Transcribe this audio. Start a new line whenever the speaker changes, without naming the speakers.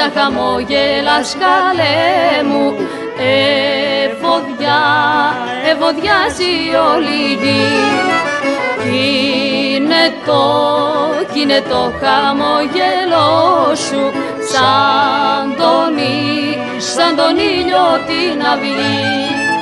χαμόγελας καλέ μου, ευωδιάζει όλη η γη. Κι είναι το χαμόγελό σου σαν τον ήλιο την αυγή.